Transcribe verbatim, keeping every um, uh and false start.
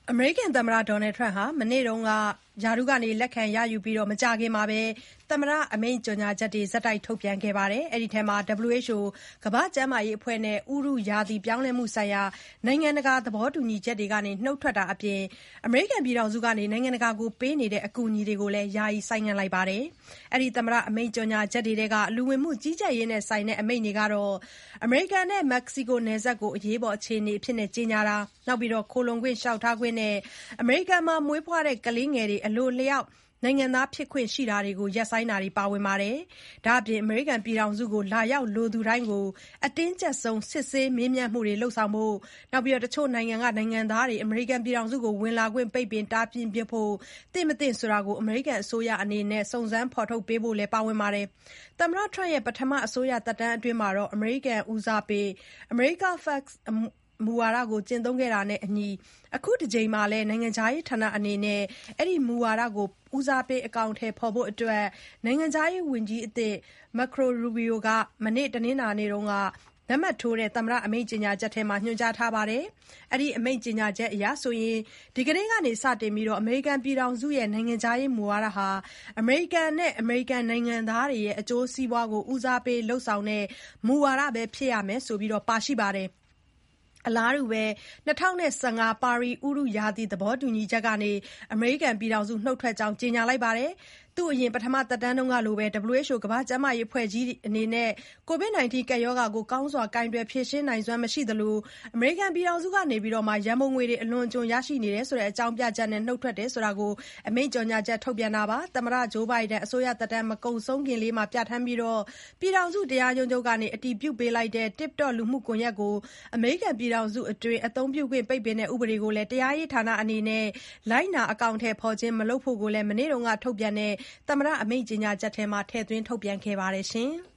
အမေရိကန်သမ္မတ Donald Trump ဟာမနေ့ကရာထူးကလက်ခံရယူပြီးမကြာခင်မှာပဲသမ္မတအမိန့်ကြေညာချက်တွေဆက်တိုက်ထုတ်ပြန်ခဲ့ပါတယ်။ အဲဒီထဲမှာ ဒဗ္ဗလ်ယူ အေချ် အို ကမ္ဘာ့ကျန်းမာရေးအဖွဲ့နဲ့ ဥတုရာသီပြောင်းလဲမှုဆိုင်ရာနိုင်ငံတကာသဘောတူညီချက်တွေကနေနုတ်ထွက်တာအပြင် အမေရိကန်ပြည်ထောင်စုကနိုင်ငံတကာကိုပေးနေတဲ့အကူအညီတွေကိုလည်း ယာယီဆိုင်းငံ့လိုက်ပါတယ်။ အဲဒီသမ္မတအမိန့်ကြေညာချက်တွေထဲက လူဝင်မှုကြီးကြပ်ရေးနဲ့ဆိုင်တဲ့အမိန့်တွေကတော့ အမေရိကန်နဲ့ မက္ကဆီကိုနယ်စပ်ကို အရေးပေါ်အခြေအနေအဖြစ်ကြေညာတာ၊ ခိုလှုံခွင့်လျှောက်ထားခွင့်နဲ့ အမေရိကန်မှာမွေးဖွားတဲ့ကလေးငယ်တွေ အလိုအလျောက်နိုင်ငံသားဖြစ်ခွင့်ရှိတာတွေကို ရပ်ဆိုင်းတာတွေပါဝင်ပါတယ်။ ဒါ့အပြင် အမေရိကန်ပြည်ထောင်စုကိုလာရောက်လိုသူတိုင်းကို အတင်းကြပ်ဆုံးစစ်ဆေးမေးမြန်းမှုတွေလုပ်ဆောင်ဖို့၊ တချို့နိုင်ငံကနိုင်ငံသားတွေ အမေရိကန်ပြည်ထောင်စုဝင်လာခွင့်ပိတ်ပင်တားမြစ်ဖို့ သင့်မသင့်ဆိုတာကို အမေရိကန်အစိုးရအနေနဲ့ စုံစမ်းဖော်ထုတ်ပေးဖို့လည်းပါဝင်ပါတယ်။ သမ္မတ Trump ရဲ့ ပထမအစိုးရသက်တမ်းအတွင်း အမေရိကန်ဦးစားပေး America First မူဝါဒကိုကျင့်သုံးခဲ့တာနဲ့အညီ အခုတကြိမ်မှာလည်း နိုင်ငံခြားရေးဌာနအနေနဲ့ အဲဒီမူဝါဒကိုဦးစားပေးအကောင်အထည်ဖော်ဖို့ နိုင်ငံခြားရေးဝန်ကြီးအသစ် Marco Rubio က မနေ့ တနင်္လာနေ့က လက်မှတ်ထိုးတဲ့ သမ္မတအမိန့်ကြေညာချက်ထဲမှာ ညွှန်ကြားထားပါတယ်။ အဲဒီအမိန့်ကြေညာချက်အရ ဒီကနေ့ကစတင်ပြီး အမေရိကန်ပြည်ထောင်စုရဲ့ နိုင်ငံခြားရေးမူဝါဒဟာ အမေရိကန်နဲ့ အမေရိကန်နိုင်ငံသားတွေရဲ့အကျိုးစီးပွားကိုဦးစားပေးလုပ်ဆောင်တဲ့မူဝါဒဖြစ်ရမယ်လို့ ပါရှိပါတယ်။ အလားတူ ၂၀၁၅ ပါရီ ဥတုရာသီသဘောတူညီချက်ကနေ အမေရိကန်နုတ်ထွက်ကြောင်းကြေညာလိုက်ပါတယ်။ သူ့အရင်ပထမသက်တမ်းကလိုပဲ ဒဗ္ဗလ်ယူ အေချ် အို ကမ္ဘာ့ကျန်းမာရေးအဖွဲ့ကြီးအနေနဲ့ ကိုဗစ် ကပ်ရောဂါကိုကောင်းစွာကိုင်တွယ်ဖြေရှင်းနိုင်စွမ်းမရှိသလို အမေရိကန်ပြည်ထောင်စုက ရန်ပုံငွေတွေအလွန်အကျွံရရှိနေတယ်ဆိုတဲ့အကြောင်းပြချက်နဲ့ နုတ်ထွက်တယ်ဆိုတာကို အမိန့်ကြေညာချက်ထုတ်ပြန်တာပါ။ သမ္မတ Joe Biden အစိုးရသက်တမ်းမကုန်ဆုံးခင်လေးမှာပြဌာန်းပြီး ပြည်ထောင်စုတရားရုံးချုပ်ကအတည်ပြုပေးလိုက်တဲ့ TikTok လူမှုကွန်ရက်ကို အမေရိကန်ပြည်ထောင်စုအတွင်း အသုံးပြုခွင့်ပိတ်ပင်တဲ့ဥပဒေကိုလည်း တရားရေးဌာနအနေနဲ့ လိုက်နာအကောင်အထည်ဖော်ခြင်းမလုပ်ဖို့ကိုလည်း မနေ့ကထုတ်ပြန်တဲ့ သမ္မတအမိန့်ကြေညာချက်ထဲမှာ ထည့်သွင်းထုတ်ပြန်ခဲ့ပါတယ်။